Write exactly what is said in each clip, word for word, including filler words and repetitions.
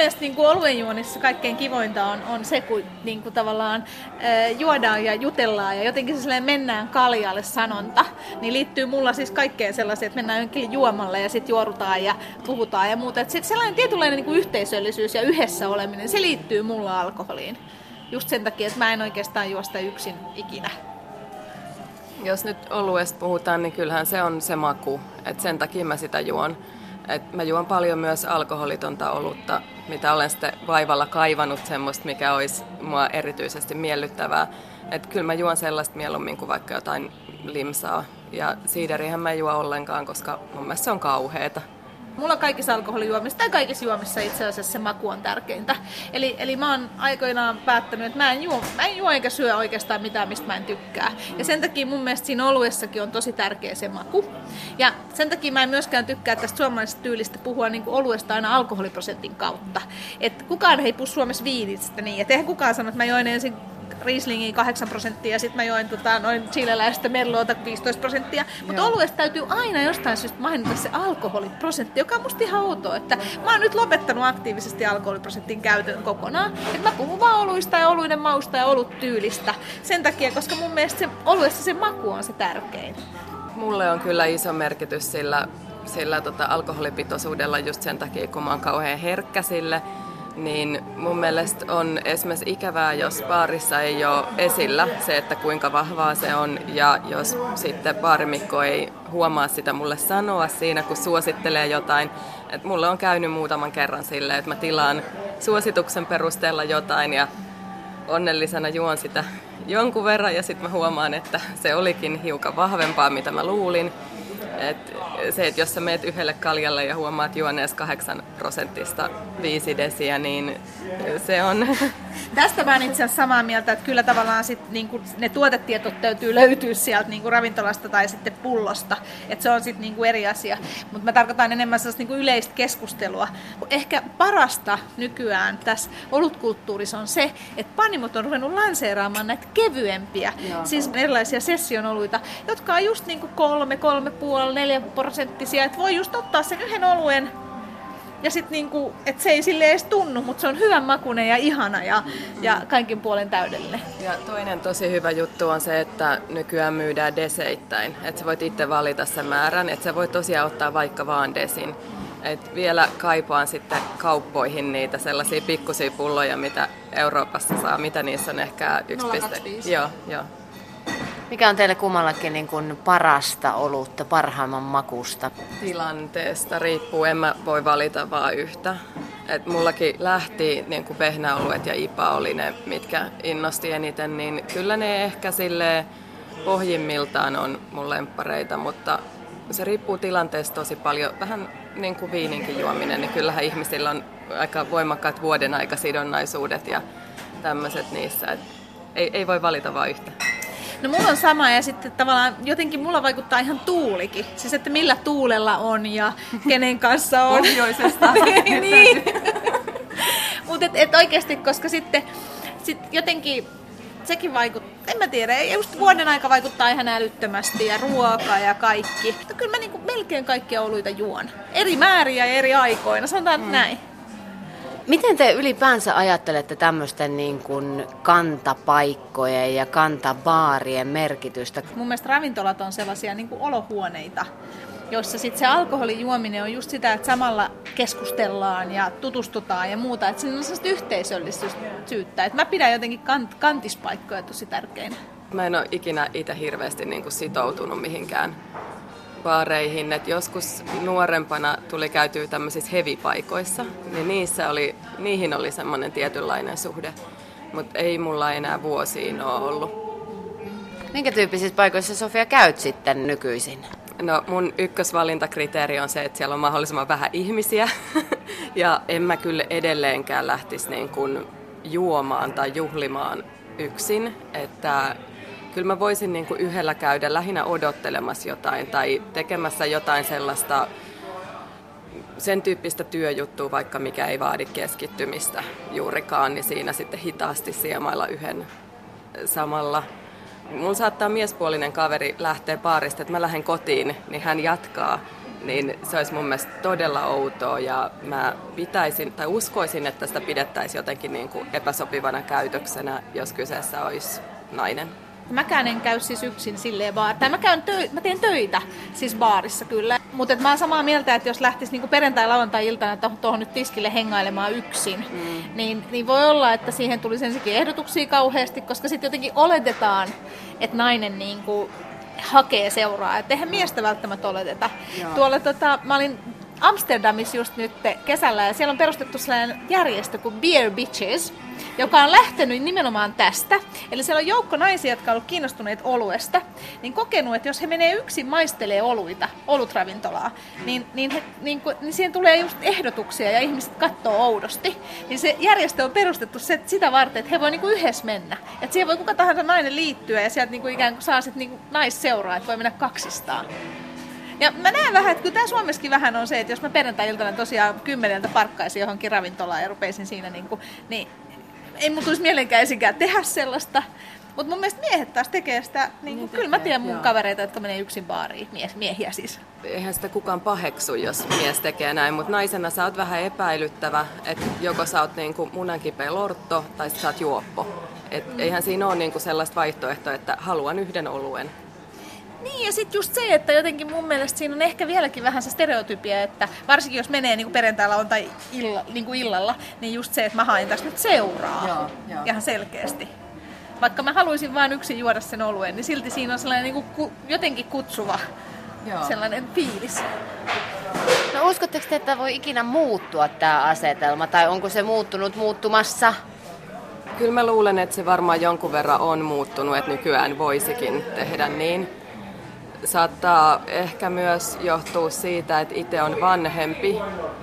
mielestä niin kuin oluen juonissa kaikkein kivointa on, on se, kun niin kuin tavallaan ää, juodaan ja jutellaan ja jotenkin se mennään kaljalle sanonta, niin liittyy mulla siis kaikkeen sellaiseen, että mennään jonkin juomalle ja sitten juorutaan ja puhutaan ja muuta. Sitten sellainen tietynlainen niin kuin yhteisöllisyys ja yhdessä oleminen, se liittyy mulla alkoholiin. Just sen takia, että mä en oikeastaan juosta yksin ikinä. Jos nyt oluesta puhutaan, niin kyllähän se on se maku. Et sen takia mä sitä juon. Et mä juon paljon myös alkoholitonta olutta, mitä olen sitten vaivalla kaivannut semmoista, mikä olisi mua erityisesti miellyttävää. Et kyllä mä juon sellaista mieluummin kuin vaikka jotain limsaa. Ja siiderihän mä en juo ollenkaan, koska mun mielestä se on kauheeta. Mulla kaikissa alkoholijuomissa tai kaikissa juomissa itse asiassa se maku on tärkeintä. Eli, eli mä oon aikoinaan päättänyt, että mä en, juo, mä en juo eikä syö oikeastaan mitään, mistä mä en tykkää. Ja sen takia mun mielestä siinä oluessakin on tosi tärkeä se maku. Ja sen takia mä en myöskään tykkää tästä suomalaisesta tyylistä puhua niin kuin oluesta aina alkoholiprosentin kautta. Et kukaan ei puhu Suomessa viinistä niin. Et eihän kukaan sano, että mä join ensin Rieslingin kahdeksan prosenttia ja sitten mä join tota, noin chileläistä merloota viisitoista prosenttia. Mutta oluesta täytyy aina jostain syystä mainita se alkoholiprosentti, joka on musta ihan outoa. Että mä oon nyt lopettanut aktiivisesti alkoholiprosentin käytön kokonaan. Et mä puhun vaan oluista ja oluiden mausta ja oluttyylistä. Sen takia, koska mun mielestä se, oluessa se maku on se tärkein. Mulle on kyllä iso merkitys sillä, sillä tota, alkoholipitoisuudella just sen takia, kun mä oon kauhean herkkä sille. Niin mun mielestä on esimerkiksi ikävää, jos baarissa ei ole esillä se, että kuinka vahvaa se on, ja jos sitten baarimikko ei huomaa sitä mulle sanoa siinä, kun suosittelee jotain. Et mulle on käynyt muutaman kerran silleen, että mä tilaan suosituksen perusteella jotain ja onnellisena juon sitä jonkun verran, ja sitten mä huomaan, että se olikin hiukan vahvempaa, mitä mä luulin. Et se, että jos sä meet yhdelle kaljalle ja huomaat juonees kahdeksan prosentista viisi desiä, niin se on... Tästä mä oon itse asiassa samaa mieltä, että kyllä tavallaan sit, niinku, ne tuotetietot täytyy löytyä sieltä niinku, ravintolasta tai sitten pullosta. Että se on sitten niinku, eri asia. Mutta mä tarkoitan enemmän sellaista niinku, yleistä keskustelua. Ehkä parasta nykyään tässä olutkulttuurissa on se, että panimot on ruvennut lanseeraamaan näitä kevyempiä, Joo. siis erilaisia sessionoluita, jotka on just niinku, kolme, kolme puoli, neljä prosenttisia. Että voi just ottaa sen yhden oluen. Ja sitten niinku, että se ei sille edes tunnu, mutta se on hyvän makuinen ja ihana ja, ja kaikin puolen täydellinen. Ja toinen tosi hyvä juttu on se, että nykyään myydään deseittäin. Että sä voit itse valita sen määrän, että sä voit tosiaan ottaa vaikka vaan desin. Et vielä kaipaan sitten kauppoihin niitä sellaisia pikkusia pulloja, mitä Euroopassa saa. Mitä niissä on ehkä yksi nolla pilkku kaksikymmentäviisi. Joo, joo. Mikä on teille kummallakin niin kuin parasta olutta, parhaimman makusta? Tilanteesta riippuu, en mä voi valita vaan yhtä. Et mullakin lähti niin kuin vehnäoluet ja I P A oli ne, mitkä innosti eniten, niin kyllä ne ehkä silleen pohjimmiltaan on mun lemppareita, mutta se riippuu tilanteesta tosi paljon. Vähän niin kuin viininkin juominen, niin kyllähän ihmisillä on aika voimakkaat vuoden aikasidonnaisuudet ja tämmöiset niissä. Et ei, ei voi valita vaan yhtä. No mulla on sama ja sitten tavallaan jotenkin mulla vaikuttaa ihan tuulikin. Siis että millä tuulella on ja kenen kanssa on. Pohjoisesta. niin. Mutta et, et oikeasti, koska sitten sit jotenkin sekin vaikuttaa, en mä tiedä, just vuoden aika vaikuttaa ihan älyttömästi ja ruoka ja kaikki. Mutta kyllä mä niinku melkein kaikkia oluita juon. Eri määriä ja eri aikoina, sanotaan mm. näin. Miten te ylipäänsä ajattelette tämmöisten niin kuin kantapaikkojen ja kantabaarien merkitystä? Mun mielestä ravintolat on sellaisia niin kuin olohuoneita, joissa sit se alkoholin juominen on just sitä, että samalla keskustellaan ja tutustutaan ja muuta. Että siinä on sellaista yhteisöllisyyttä. Että mä pidän jotenkin kant- kantispaikkoja tosi tärkeinä. Mä en ole ikinä itse hirveästi niin kuin sitoutunut mihinkään baareihin, että joskus nuorempana tuli käytyä tämmöisissä hevipaikoissa, niin niissä oli, niihin oli semmoinen tietynlainen suhde, mutta ei mulla enää vuosiin ole ollut. Minkä tyyppisissä paikoissa, Sofia, käyt sitten nykyisin? No mun ykkösvalintakriteeri on se, että siellä on mahdollisimman vähän ihmisiä ja en mä kyllä edelleenkään lähtisi niin kuin juomaan tai juhlimaan yksin, että kyllä mä voisin niin kuin yhdellä käydä lähinnä odottelemassa jotain tai tekemässä jotain sellaista sen tyyppistä työjuttua, vaikka mikä ei vaadi keskittymistä juurikaan, niin siinä sitten hitaasti siemailla yhden samalla. Mun saattaa miespuolinen kaveri lähteä baarista, että mä lähden kotiin, niin hän jatkaa niin se olisi mun mielestä todella outoa ja mä pitäisin tai uskoisin, että sitä pidettäisiin jotenkin niin kuin epäsopivana käytöksenä, jos kyseessä olisi nainen. Mäkään en käy siis yksin silleen baar. Tai mä, käyn tö- mä teen töitä siis baarissa kyllä. Mutta mä oon samaa mieltä, että jos lähtisi niinku perjantai- lauantai-iltana tuohon nyt tiskille hengailemaan yksin, mm. niin, niin voi olla, että siihen tulisi ensinnäkin ehdotuksia kauheasti, koska sitten jotenkin oletetaan, että nainen niinku hakee seuraa. Että eihän miestä välttämättä oleteta. Joo. Tuolla tota, mä olin Amsterdamissa just nyt kesällä ja siellä on perustettu sellainen järjestö kuin Beer Bitches, joka on lähtenyt nimenomaan tästä. Eli siellä on joukko naisia, jotka on ollut kiinnostuneet oluesta, niin kokenut, että jos he menee yksin maistelee oluita, olutravintolaan, niin, niin, he, niin, niin siihen tulee just ehdotuksia ja ihmiset katsoo oudosti. Niin se järjestö on perustettu se, sitä varten, että he voi niinku yhdessä mennä. Että siihen voi kuka tahansa nainen liittyä ja sieltä niinku ikään kuin saa sit niinku naisseuraa, että voi mennä kaksistaan. Ja mä näen vähän, että kyllä tää Suomessakin vähän on se, että jos mä perjantai-iltana tosiaan kymmeneltä parkkaisin johonkin ravintolaan ja rupeisin siinä niinku, niin ei mun tulisi mielenkään esinkään tehdä sellaista. Mutta mun mielestä miehet taas tekee sitä, niin niin kyllä mä tiedän mun joo. kavereita, jotka menee yksin baariin, mies, miehiä siis. Eihän sitä kukaan paheksu, jos mies tekee näin, mutta naisena sä oot vähän epäilyttävä, että joko sä oot niinku munankipeä lortto tai sä oot juoppo. Et mm. eihän siinä ole niinku sellaista vaihtoehtoa, että haluan yhden oluen. Niin, ja sitten just se, että jotenkin mun mielestä siinä on ehkä vieläkin vähän se stereotypia, että varsinkin jos menee niin perjantailla on tai illa, niin illalla, niin just se, että mä haen tässä nyt seuraa. Joo, joo. Ihan selkeästi. Vaikka mä haluaisin vaan yksin juoda sen oluen, niin silti siinä on sellainen niin kuin jotenkin kutsuva joo. sellainen fiilis. No uskotteko te, että voi ikinä muuttua tämä asetelma, tai onko se muuttunut muuttumassa? Kyllä mä luulen, että se varmaan jonkun verran on muuttunut, että nykyään voisikin tehdä niin. Saattaa ehkä myös johtua siitä, että itse on vanhempi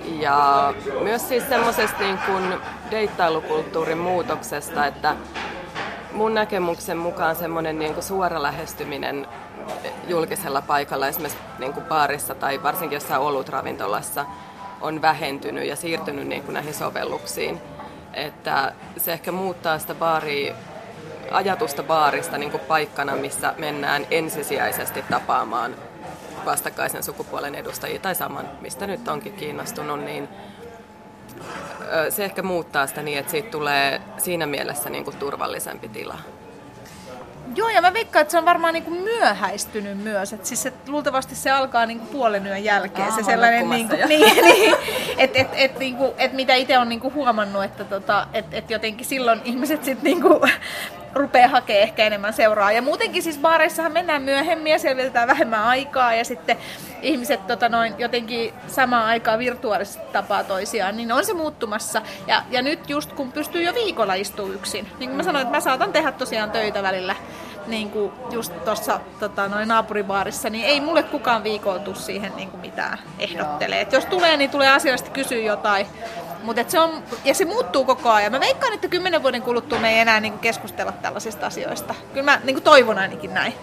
ja myös siis semmoisesta niin kuin deittailukulttuurin muutoksesta, että mun näkemyksen mukaan semmoinen niin kuin suora lähestyminen julkisella paikalla, esimerkiksi niin kuin baarissa tai varsinkin jossain olutravintolassa, on vähentynyt ja siirtynyt niin kuin näihin sovelluksiin. Että se ehkä muuttaa sitä baaria, ajatusta baarista niin kuin paikkana, missä mennään ensisijaisesti tapaamaan vastakkaisen sukupuolen edustajia tai saman, mistä nyt onkin kiinnostunut, niin se ehkä muuttaa sitä niin, että siitä tulee siinä mielessä niin kuin turvallisempi tila. Joo, ja mä veikkaan, että se on varmaan niin kuin myöhäistynyt myös. Että siis et, luultavasti se alkaa niin kuin puolen yön jälkeen. Aa, se sellainen, niin kuin, niin, niin, että et, et, niin kuin, et mitä itse on niin kuin huomannut, että tota, et, et jotenkin silloin ihmiset sitten niin kuin rupeaa hakemaan ehkä enemmän seuraa. Ja muutenkin siis baareissahan mennään myöhemmin ja siellä vietetään vähemmän aikaa ja sitten ihmiset tota noin, jotenkin samaan aikaan virtuaalisesti tapaa toisiaan, niin on se muuttumassa. Ja, ja nyt just kun pystyy jo viikolla istumaan yksin, niin kuin mä sanoin, että mä saatan tehdä tosiaan töitä välillä, niin kuin just tuossa tota, noin naapuribaarissa, niin ei mulle kukaan viikolla tule siihen niin kuin mitään ehdottelee. Et jos tulee, niin tulee asiallisesti kysyä jotain. Mut et se on, ja se muuttuu koko ajan. Mä veikkaan, että kymmenen vuoden kuluttua me ei enää niin kuin keskustella tällaisista asioista. Kyllä mä niin kuin toivon ainakin näin.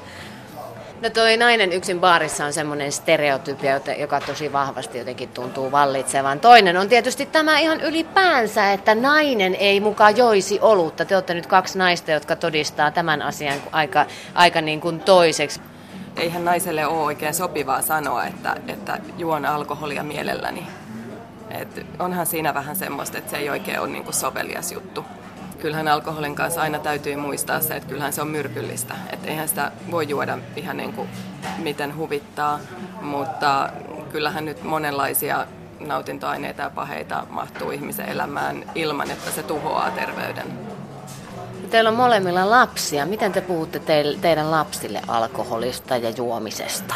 No toi nainen yksin baarissa on semmoinen stereotypia, joka tosi vahvasti jotenkin tuntuu vallitsevan. Toinen on tietysti tämä ihan ylipäänsä, että nainen ei mukaan joisi olutta. Te olette nyt kaksi naista, jotka todistaa tämän asian aika, aika niin kuin toiseksi. Eihän naiselle ole oikein sopivaa sanoa, että, että juon alkoholia mielelläni. Et onhan siinä vähän semmoista, että se ei oikein ole niin kuin sovelias juttu. Kyllähän alkoholin kanssa aina täytyy muistaa se, että kyllähän se on myrkyllistä. Että eihän sitä voi juoda ihan niin kuin miten huvittaa, mutta kyllähän nyt monenlaisia nautintoaineita ja paheita mahtuu ihmisen elämään ilman, että se tuhoaa terveyden. Teillä on molemmilla lapsia. Miten te puhutte teidän lapsille alkoholista ja juomisesta?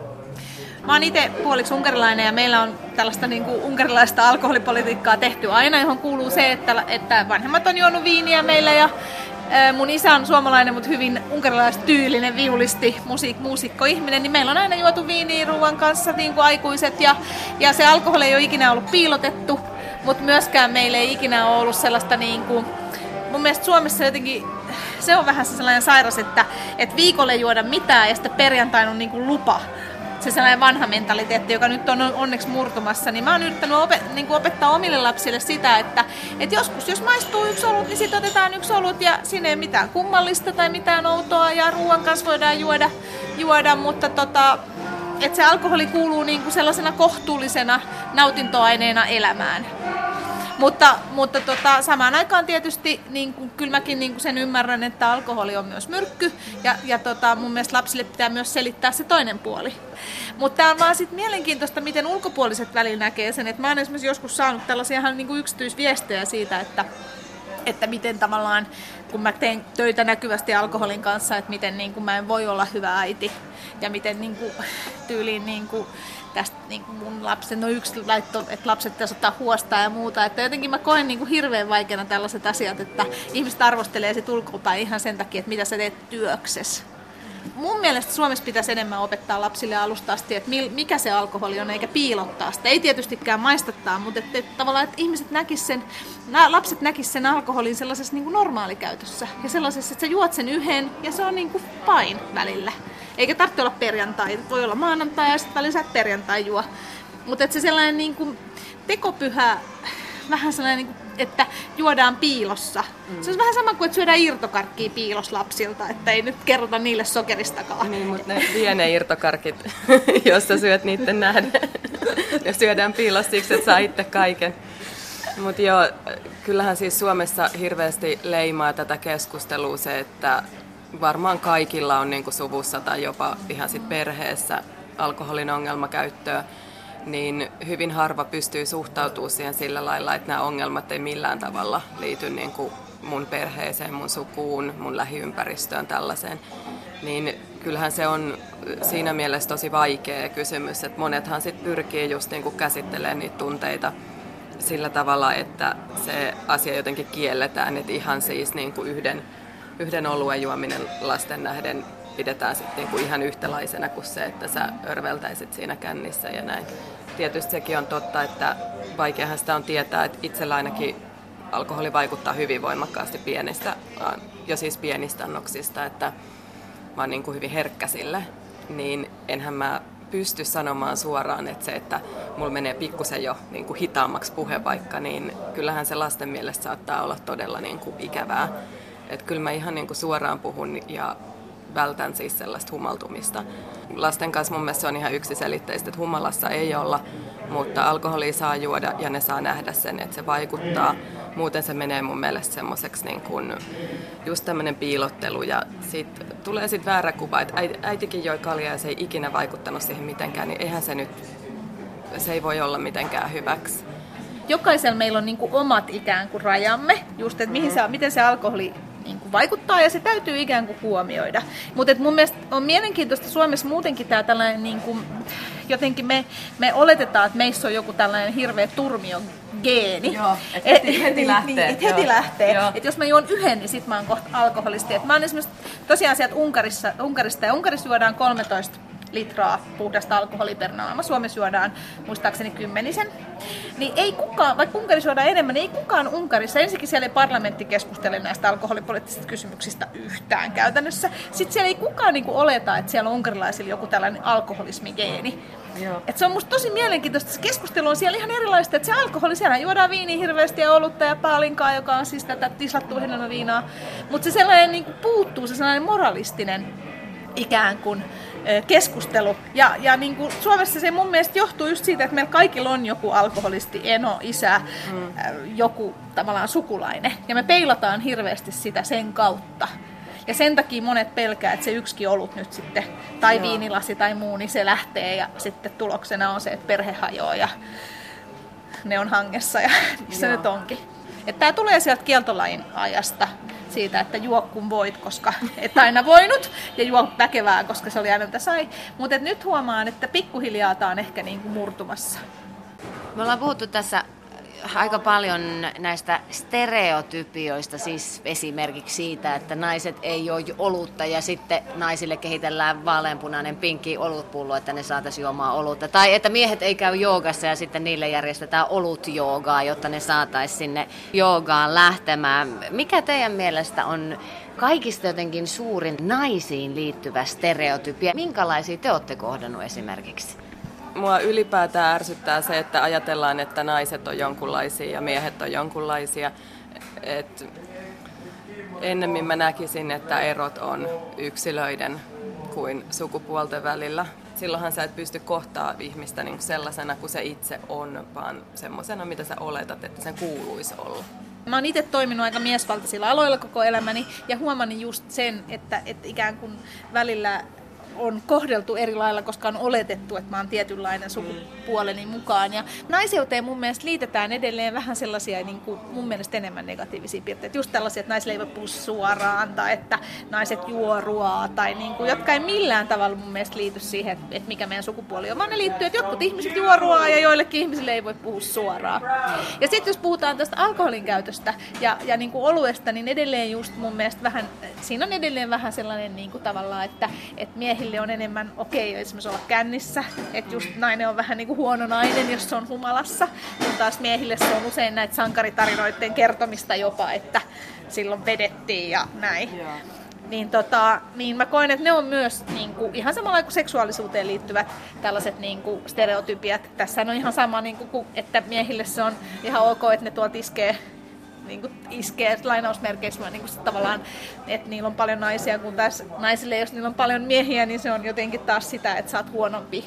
Mä oon itse puoliksi unkarilainen ja meillä on tällaista niin kuin unkarilaista alkoholipolitiikkaa tehty aina, johon kuuluu se, että, että vanhemmat on juonut viiniä meillä ja ä, mun isä on suomalainen, mutta hyvin unkarilaistyylinen viulisti, musiik, muusikkoihminen, niin meillä on aina juotu viiniä ruoan kanssa niin kuin aikuiset ja, ja se alkoholi ei ole ikinä ollut piilotettu, mutta myöskään meillä ei ikinä ole ollut sellaista niin kuin, mun mielestä Suomessa jotenkin se on vähän sellainen sairas, että, että viikolle ei juoda mitään ja sitten perjantaina on niin kuin lupa. Se sellainen vanha mentaliteetti, joka nyt on onneksi murtumassa, niin mä oon yrittänyt opet- niin kuin opettaa omille lapsille sitä, että, että joskus jos maistuu yksi olut, niin sitten otetaan yksi olut ja siinä ei ole mitään kummallista tai mitään outoa ja ruoan kanssa voidaan juoda, juoda mutta tota, että se alkoholi kuuluu niin kuin sellaisena kohtuullisena nautintoaineena elämään. Mutta, mutta tota, samaan aikaan tietysti niin kuin, kyllä mäkin niin kuin sen ymmärrän, että alkoholi on myös myrkky ja, ja tota, mun mielestä lapsille pitää myös selittää se toinen puoli. Mutta tämä on vaan sit mielenkiintoista, miten ulkopuoliset välillä näkee sen. Et mä oon esimerkiksi joskus saanut tällaisia ihan niin kuin yksityisviestejä siitä, että, että miten tavallaan, kun mä teen töitä näkyvästi alkoholin kanssa, että miten niin kuin mä en voi olla hyvä äiti ja miten niin kuin, tyyliin niin kuin, tästä niin kuin mun lapsen, no yksi laitto, että lapset pitäisi ottaa huostaa ja muuta, että jotenkin mä koen niin kuin hirveän vaikeana tällaiset asiat, että ihmiset arvostelee sit ulkopäin ihan sen takia, että mitä sä teet työksesi. Mun mielestä Suomessa pitäisi enemmän opettaa lapsille alusta asti, että mikä se alkoholi on, eikä piilottaa sitä. Ei tietystikään maistattaa, mutta että, että tavallaan, että ihmiset näkis sen, lapset näkis sen alkoholin sellaisessa niin kuin normaalikäytössä. Ja sellaisessa, että sä juot sen yhden ja se on niin kuin fine välillä. Eikä tarvitse olla perjantai, voi olla maanantai ja sitten välillä sä et perjantai juo. Mutta että se sellainen niin kuin tekopyhä, vähän sellainen, niin kuin, että juodaan piilossa. Mm. Se on vähän sama kuin, että syödään irtokarkkia piilos lapsilta, että ei nyt kerrota niille sokeristakaan. Niin, mutta ne vie ne irtokarkit, jos sä syöt niiden nähden. Ja syödään piilossa siksi, että saa itse kaiken. Mutta joo, kyllähän siis Suomessa hirveästi leimaa tätä keskustelua se, että varmaan kaikilla on niin kuin suvussa tai jopa ihan sit perheessä alkoholin ongelmakäyttöä, niin hyvin harva pystyy suhtautumaan siihen sillä lailla, että nämä ongelmat ei millään tavalla liity niin kuin mun perheeseen, mun sukuun, mun lähiympäristöön, tällaiseen. Niin kyllähän se on siinä mielessä tosi vaikea kysymys, että monethan sit pyrkii just niin kuin käsittelemään niitä tunteita sillä tavalla, että se asia jotenkin kielletään, että ihan siis niin kuin yhden, yhden oluen juominen lasten nähden pidetään sitten niinku ihan yhtälaisena kuin se, että sä örveltäisit siinä kännissä ja näin. Tietysti sekin on totta, että vaikeahan sitä on tietää, että itsellä ainakin alkoholi vaikuttaa hyvin voimakkaasti pienistä, jo siis pienistä annoksista, että mä oon niinku hyvin herkkä sille, niin enhän mä pysty sanomaan suoraan, että se, että mulla menee pikkusen jo niinku hitaammaksi puhe vaikka, niin kyllähän se lasten mielestä saattaa olla todella niinku ikävää. Että kyllä mä ihan niinku suoraan puhun ja vältän siis sellaista humaltumista. Lasten kanssa mun mielestä se on ihan yksiselitteistä, että humalassa ei olla, mutta alkoholia saa juoda ja ne saa nähdä sen, että se vaikuttaa. Muuten se menee mun mielestä semmoiseksi niin kuin just tämmöinen piilottelu ja sit tulee sitten väärä kuva, että äitikin joi kaljaa ja se ei ikinä vaikuttanut siihen mitenkään, niin eihän se nyt, se ei voi olla mitenkään hyväksi. Jokaisella meillä on niin kuin omat ikään kuin rajamme, just että mihin se, miten se alkoholi niin kuin vaikuttaa ja se täytyy ikään kuin huomioida. Mutta mun mielestä on mielenkiintoista Suomessa muutenkin tämä tällainen, niin kuin, jotenkin me, me oletetaan, että meissä on joku tällainen hirveä turmiogeeni. Joo, että heti, heti lähtee. Niin, et heti lähtee. Että jos mä juon yhden, niin sit mä oon kohta alkoholisti. Et mä oon esimerkiksi tosiaan sieltä Unkarissa, Unkarista ja Unkarissa juodaan kolmetoista litraa puhdasta alkoholia per naama. Suomessa juodaan muistaakseni kymmenisen. Niin ei kukaan, vaikka Unkarissa juodaan enemmän, niin ei kukaan Unkarissa, ensinnäkin siellä ei parlamentti keskustele näistä alkoholipoliittisista kysymyksistä yhtään käytännössä. Sitten siellä ei kukaan niinku oleta, että siellä on unkarilaisilla joku tällainen alkoholismigeeni. Et se on musta tosi mielenkiintoista, se keskustelu on siellä ihan erilaista, että se alkoholi, siellä juodaan viiniä hirveästi ja olutta ja paalinkaa, joka on siis tätä tislattua hienoa viinaa. Mutta se sellainen niinku puuttuu, se sellainen moralistinen ikään kuin keskustelu. Ja, ja niin kuin Suomessa se mun mielestä johtuu just siitä, että meillä kaikilla on joku alkoholisti, eno, isä, mm. joku tavallaan sukulainen. Ja me peilataan hirveästi sitä sen kautta. Ja sen takia monet pelkää, että se yksikin olut nyt sitten, tai Joo. viinilasi tai muu, niin se lähtee ja sitten tuloksena on se, että perhe hajoaa ja ne on hangessa ja missä nyt onkin. Että tää tulee sieltä kieltolain ajasta. Siitä, että juo kun voit, koska et aina voinut, ja juo väkevää, koska se oli aina mitä sai. Mutta nyt huomaan, että pikkuhiljaa tämä on ehkä niinku murtumassa. Me ollaan puhuttu tässä aika paljon näistä stereotypioista, siis esimerkiksi siitä, että naiset ei juo olutta ja sitten naisille kehitellään vaaleanpunainen pinkki olutpullo, että ne saataisiin juomaan olutta. Tai että miehet ei käy joogassa ja sitten niille järjestetään olutjoogaa, jotta ne saataisiin sinne joogaan lähtemään. Mikä teidän mielestä on kaikista jotenkin suurin naisiin liittyvä stereotypia? Minkälaisia te olette kohdannut esimerkiksi? Mua ylipäätään ärsyttää se, että ajatellaan, että naiset on jonkunlaisia ja miehet on jonkunlaisia. Et ennemmin mä näkisin, että erot on yksilöiden kuin sukupuolten välillä. silloinhan sä et pysty kohtaa ihmistä niin kuin sellaisena kuin se itse on, vaan semmoisena, mitä sä oletat, että sen kuuluisi olla. Mä oon itse toiminut aika miesvaltaisilla aloilla koko elämäni ja huomannut just sen, että, että ikään kuin välillä on kohdeltu eri lailla, koska on oletettu, että mä oon tietynlainen sukupuoleni mukaan. Ja naiseuteen mun mielestä liitetään edelleen vähän sellaisia niin kuin mun mielestä enemmän negatiivisia piirteitä. Just tällaisia, että naisille ei voi puhua suoraan tai että naiset juo ruoaa tai niin kuin, jotka ei millään tavalla mun mielestä liity siihen, että mikä meidän sukupuoli on. Vaan ne liittyy, että jotkut ihmiset juo ruoaa ja joillekin ihmisille ei voi puhua suoraan. Ja sitten jos puhutaan tästä alkoholin käytöstä ja, ja niin kuin oluesta, niin edelleen just mun mielestä vähän, siinä on edelleen vähän sellainen niin kuin tavallaan, että, että miehille on enemmän okei okay, esimerkiksi olla kännissä, että just nainen on vähän niin kuin huono nainen, jos se on humalassa, kun taas miehille se on usein näitä sankaritarinoiden kertomista jopa, että silloin vedettiin ja näin. Yeah. Niin, tota, niin mä koen, että ne on myös niin kuin, ihan samalla kuin seksuaalisuuteen liittyvät tällaiset niin kuin stereotypiat. Tässä on ihan sama, niin kuin, että miehille se on ihan ok, että ne tuolta iskee niin kuin iskee lainausmerkeissä niin kuin tavallaan, että niillä on paljon naisia, kun taas naisille, jos niillä on paljon miehiä, niin se on jotenkin taas sitä, että sä oot huonompi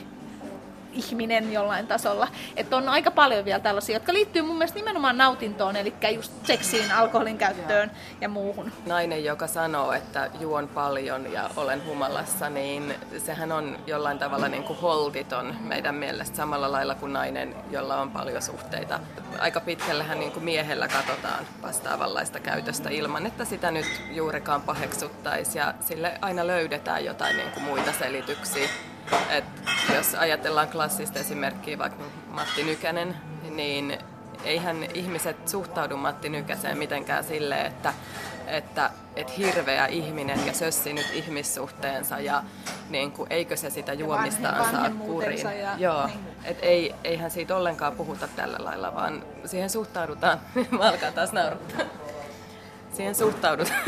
ihminen jollain tasolla. Että on aika paljon vielä tällaisia, jotka liittyy mun mielestä nimenomaan nautintoon, eli just seksiin, alkoholin käyttöön ja muuhun. Nainen, joka sanoo, että juon paljon ja olen humalassa, niin sehän on jollain tavalla niin kuin holtiton meidän mielestä samalla lailla kuin nainen, jolla on paljon suhteita. Aika pitkällähän niin kuin miehellä katsotaan vastaavanlaista käytöstä ilman, että sitä nyt juurikaan paheksuttaisi ja sille aina löydetään jotain niin kuin muita selityksiä. Et jos ajatellaan klassista esimerkkiä, vaikka Matti Nykänen, niin eihän ihmiset suhtaudu Matti Nykäseen mitenkään silleen, että, että, että hirveä ihminen ja sössi nyt ihmissuhteensa ja niin kuin, eikö se sitä juomistaan saa kuriin. Ja, Joo, niin. Et ei, eihän siitä ollenkaan puhuta tällä lailla, vaan siihen suhtaudutaan, mä alkaa taas nauruttaa, siihen suhtaudutaan.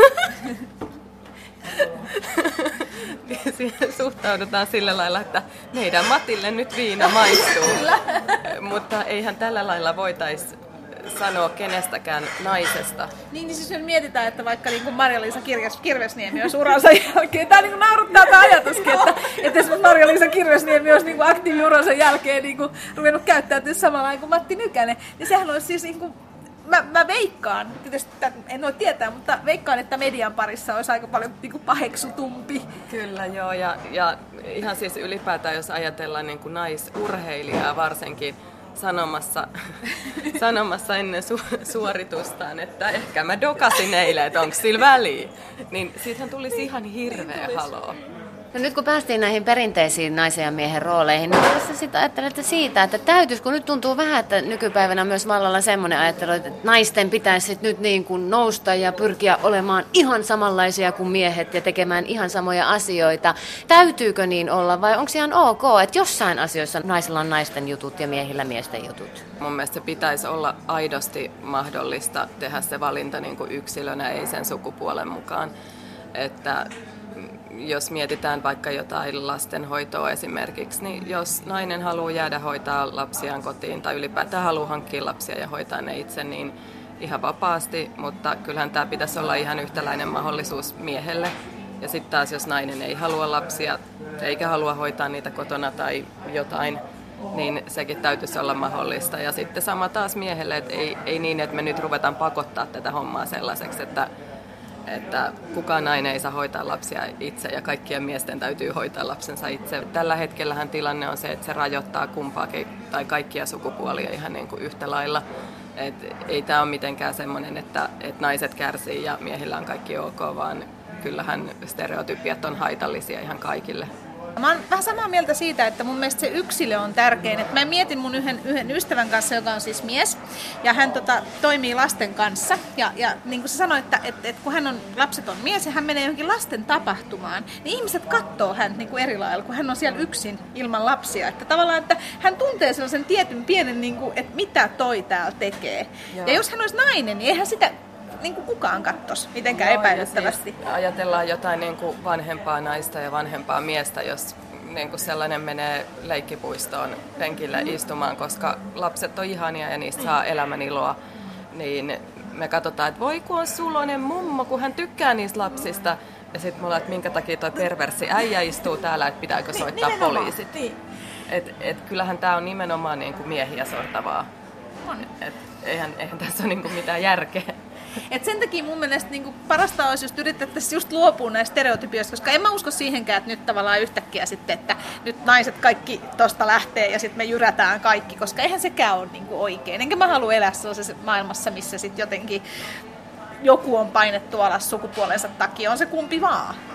Siihen suhtaudutaan sillä lailla, että meidän Matille nyt viina maistuu. Mutta eihän tällä lailla voitaisi sanoa kenestäkään naisesta. Niin, niin siis jos mietitään, että vaikka niin kuin Marja-Liisa Kirvesniemi olisi uransa jälkeen, tämä niin nauruttaa tämä ajatuskin, että, että esimerkiksi Marja-Liisa Kirvesniemi olisi niin aktiiviuransa jälkeen niin kuin ruvennut käyttäytyä samalla kuin Matti Nykänen, niin sehän olisi siis niin kuin Mä, mä veikkaan, tietysti en voi tietää, mutta veikkaan, että median parissa olisi aika paljon niin kuin paheksutumpi. Kyllä joo, ja, ja ihan siis ylipäätään, jos ajatellaan niin kuin naisurheilijaa varsinkin sanomassa, sanomassa ennen su, suoritustaan, että ehkä mä dokasin eilen, että onko sillä väliä, niin siitähän tulisi ihan hirveä haloo. No nyt kun päästiin näihin perinteisiin naisen ja miehen rooleihin, niin mitä sitten ajattelette siitä, että täytyisi, kun nyt tuntuu vähän, että nykypäivänä myös vallalla semmoinen ajattelu, että naisten pitäisi nyt niin kuin nousta ja pyrkiä olemaan ihan samanlaisia kuin miehet ja tekemään ihan samoja asioita. Täytyykö niin olla vai onko ihan ok, että jossain asioissa naisilla on naisten jutut ja miehillä miesten jutut? Mun mielestä se pitäisi olla aidosti mahdollista tehdä se valinta niin kuin yksilönä, ei sen sukupuolen mukaan. Että jos mietitään vaikka jotain lastenhoitoa esimerkiksi, niin jos nainen haluaa jäädä hoitaa lapsiaan kotiin tai ylipäätään haluaa hankkia lapsia ja hoitaa ne itse, niin ihan vapaasti, mutta kyllähän tämä pitäisi olla ihan yhtäläinen mahdollisuus miehelle. Ja sitten taas jos nainen ei halua lapsia eikä halua hoitaa niitä kotona tai jotain, niin sekin täytyisi olla mahdollista. Ja sitten sama taas miehelle, että ei, ei niin, että me nyt ruvetaan pakottaa tätä hommaa sellaiseksi, että että kukaan nainen ei saa hoitaa lapsia itse ja kaikkien miesten täytyy hoitaa lapsensa itse. Tällä hetkellähän tilanne on se, että se rajoittaa kumpaakin tai kaikkia sukupuolia ihan niin kuin yhtä lailla. Et ei tämä ole mitenkään semmoinen, että, että naiset kärsii ja miehillä on kaikki ok, vaan kyllähän stereotypiat on haitallisia ihan kaikille. Mä oon vähän samaa mieltä siitä, että mun mielestä se yksilö on tärkein. Et mä mietin mun yhden, yhden ystävän kanssa, joka on siis mies, ja hän tota, toimii lasten kanssa. Ja, ja niin kuin se sanoi, että et, et kun hän on lapseton mies ja hän menee johonkin lasten tapahtumaan, niin ihmiset katsoo häntä niin kuin eri lailla, kun hän on siellä yksin ilman lapsia. Että tavallaan, että hän tuntee sellaisen tietyn pienen, niin kuin, että mitä toi täällä tekee. Joo. Ja jos hän olisi nainen, niin eihän sitä niin kuin kukaan kattoisi mitenkään no, epäilyttävästi. Siis ajatellaan jotain niin kuin vanhempaa naista ja vanhempaa miestä, jos niin kuin sellainen menee leikkipuistoon penkille istumaan, koska lapset on ihania ja niistä saa elämän iloa, niin me katsotaan, että voi kun on suloinen mummo, kun hän tykkää niistä lapsista, Ja sitten mulla, että minkä takia toi perverssi äijä istuu täällä, että pitääkö soittaa niin, poliisit. Niin. Et, et kyllähän tää on nimenomaan niinku miehiä sortavaa. On. Et eihän, eihän tässä ole niinku mitään järkeä. Et sen takia mun mielestä niinku parasta olisi, jos yritettäisiin just luopua näistä stereotypioista, koska en mä usko siihenkään, että nyt tavallaan yhtäkkiä sitten, että nyt naiset kaikki tosta lähtee ja sitten me jyrätään kaikki, koska eihän sekään ole niinku oikein. Enkä mä halua elää sellaisessa maailmassa, missä sitten jotenkin joku on painettu alas sukupuolensa takia, on se kumpi vaan.